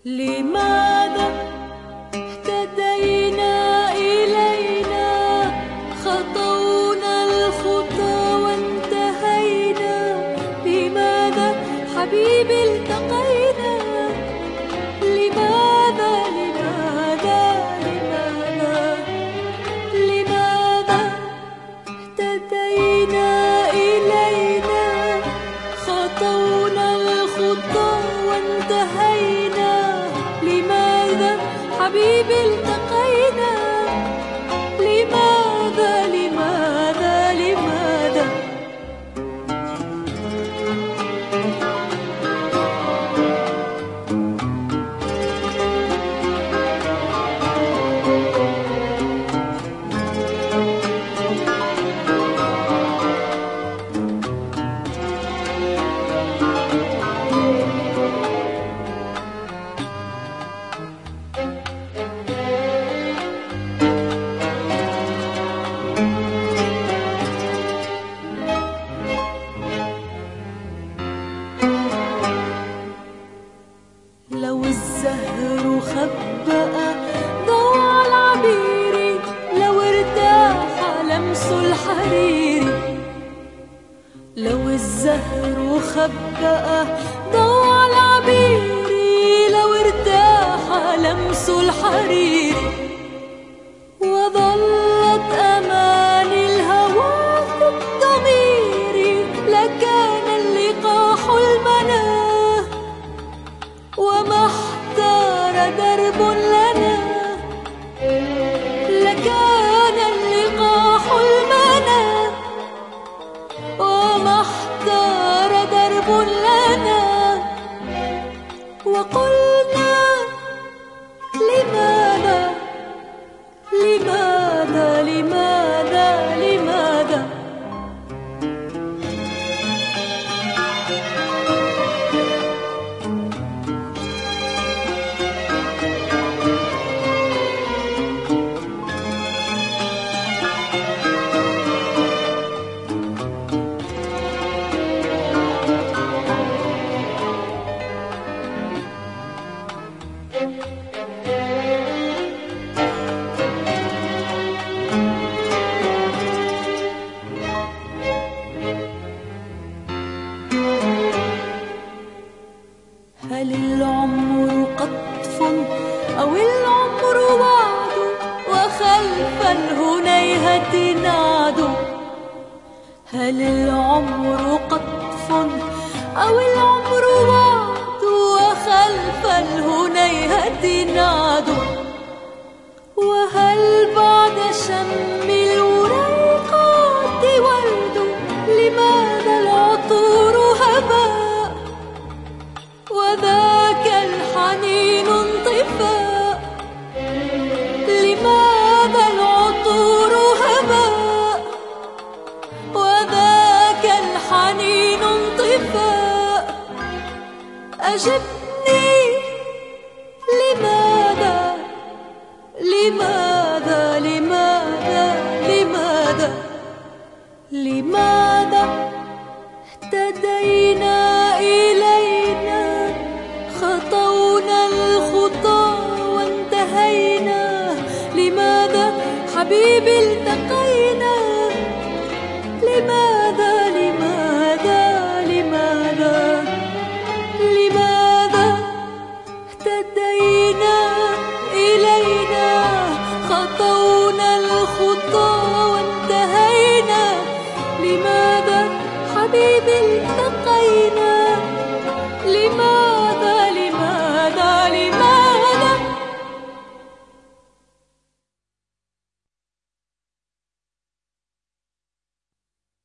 لماذا اهتدينا إلينا، خطونا الخطى وانتهينا؟ لماذا حبيبي التقينا؟ لماذا لماذا لماذا لماذا اهتدينا إلينا، خطونا الخطى وانتهينا؟ لماذا حبيبي التقينا؟ لماذا لماذا لماذا لو الزهر خبأ ضوى العبير، لو ارتاح لمس الحرير. لو الزهر خبأ ضوى العبير، لو ارتاح لمس الحرير. وظلت أماني الهوى في الضمير، لكان اللقاح المناه، وما احتار درب لنا. لكان اللقاح المنى، وما احتار درب لنا. وقلنا لماذا لماذا لماذا لماذا هل العمر قطف أو العمر وعد، وخلف الهنيهة نعد؟ هل العمر قطف أو العمر وعد، وخلف الهنيهة نعد؟ وهل بعد شم الوريقات ورد؟ لماذا العطور هباء، وذاك الحنين انطفاء؟ لماذا العطور هباء، وذاك الحنين انطفاء؟ أجبني لماذا لماذا لماذا لماذا لماذا اهتدينا إلينا، خطونا الخطى وانتهينا؟ لماذا حبيبي